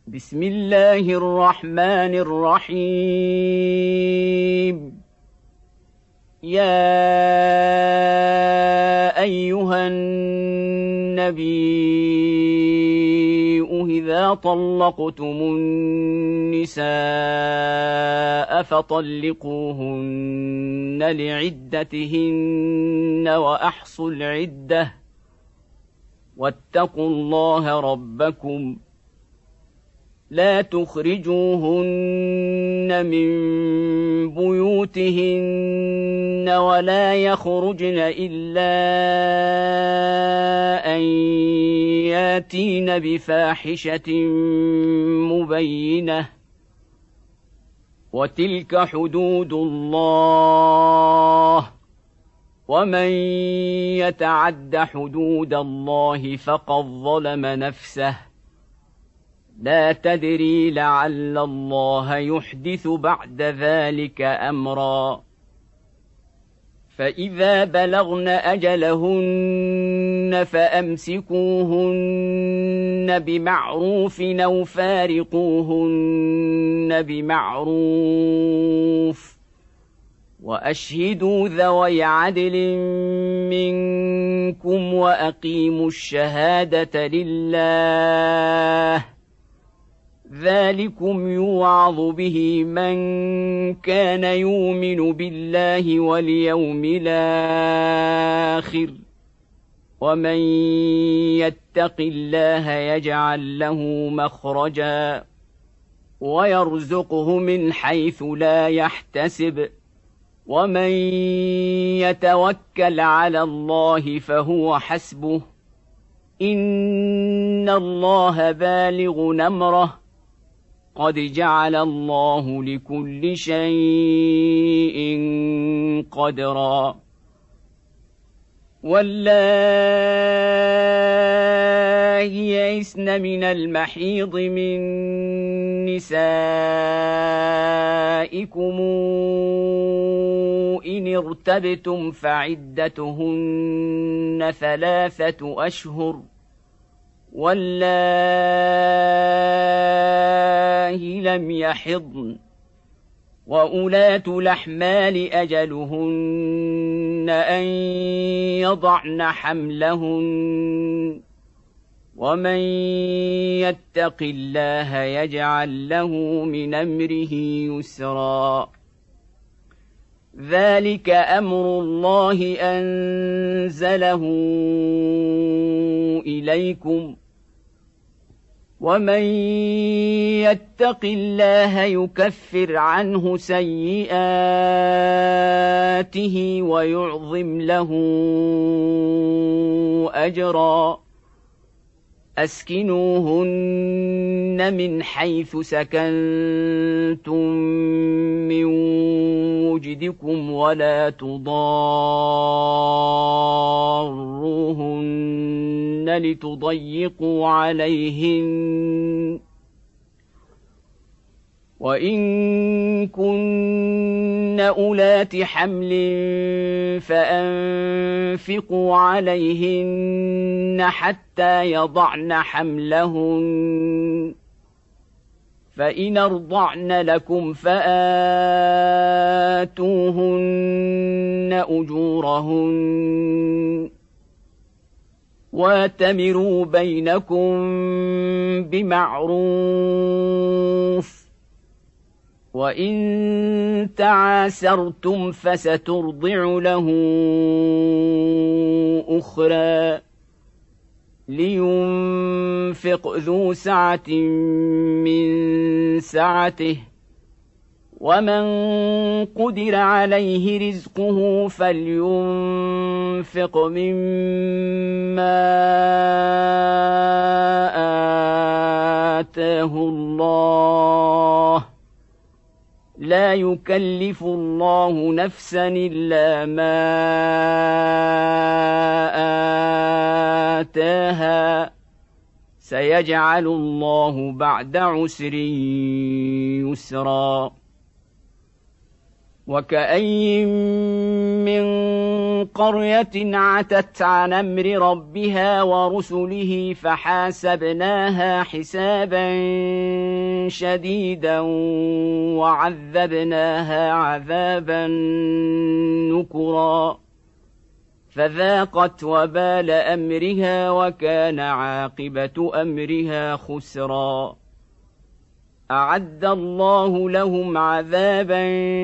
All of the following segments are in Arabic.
بسم الله الرحمن الرحيم. يا أيها النبي إذا طلقتم النساء فطلقوهن لعدتهن وأحصوا العدة واتقوا الله ربكم لا تخرجوهن من بيوتهن ولا يخرجن إلا أن ياتين بفاحشة مبينة وتلك حدود الله ومن يتعد حدود الله فقد ظلم نفسه لا تدري لعل الله يحدث بعد ذلك أمرا. فإذا بلغن أجلهن فأمسكوهن بمعروف أو فارقوهن بمعروف وأشهدوا ذوي عدل منكم وأقيموا الشهادة لله ذلكم يوعظ به من كان يؤمن بالله واليوم الآخر ومن يتق الله يجعل له مخرجا ويرزقه من حيث لا يحتسب ومن يتوكل على الله فهو حسبه إن الله بالغ أمره قد جعل الله لكل شيء قدرا. واللائي يئسن من المحيض من نسائكم إن ارتبتم فعدتهن 3 أشهر واللائي لم يحضن وأولات الأحمال أجلهن أن يضعن حملهن ومن يتق الله يجعل له من أمره يسرا. ذلك أمر الله أنزله إليكم ومن يتق الله يكفر عنه سيئاته ويعظم له أجرا. أسكنوهن من حيث سكنتم من وجدكم ولا تضاروهن لتضيقوا عليهن وإن كن أولات حمل فأنفقوا عليهن حتى يضعن حملهن فإن أرضعن لكم فآتوهن أجورهن واتمروا بينكم بمعروف وإن تعاسرتم فسترضع له أخرى لينفق ذو سعة من سعته ومن قدر عليه رزقه فلينفق مما آتاه الله لا يكلف الله نفسا إلا ما آتاها سيجعل الله بعد عسر يسرا. وكأين من قرية عتت عن أمر ربها ورسله فحاسبناها حسابا شديدا وعذبناها عذابا نكرا فذاقت وبال أمرها وكان عاقبة أمرها خسرا أعد الله لهم عذابا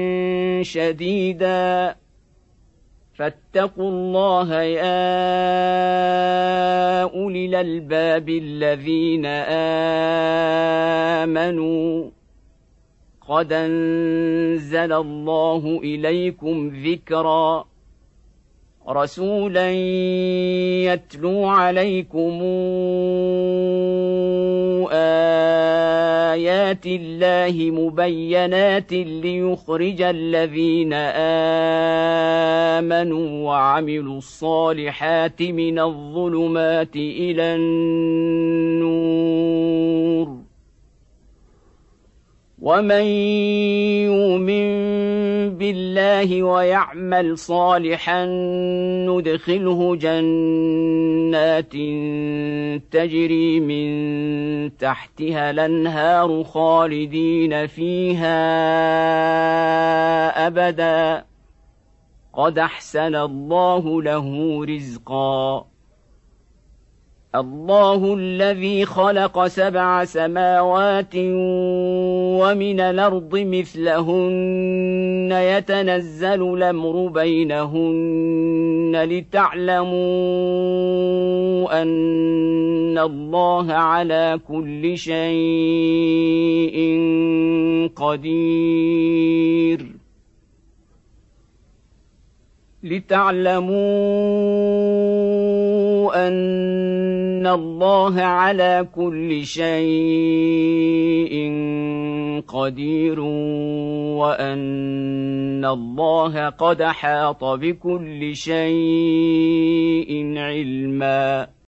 شديدا فاتقوا الله يا أولي الألباب الذين آمنوا قد أنزل الله إليكم ذكرا رسولا يتلو عليكم آيات الله مبينات ليخرج الذين آمنوا وعملوا الصالحات من الظلمات إلى النور ومن يؤمن بالله ويعمل صالحا ندخله جنات تجري من تحتها الأنهار خالدين فيها أبدا قد أحسن الله له رزقا الله الذي خلق 7 سماوات ومن الأرض مثلهن يتنزل الأمر بينهن لتعلموا أن الله على كل شيء قدير لتعلموا أن الله على كل شيء قدير وأن الله قد أحاط بكل شيء علما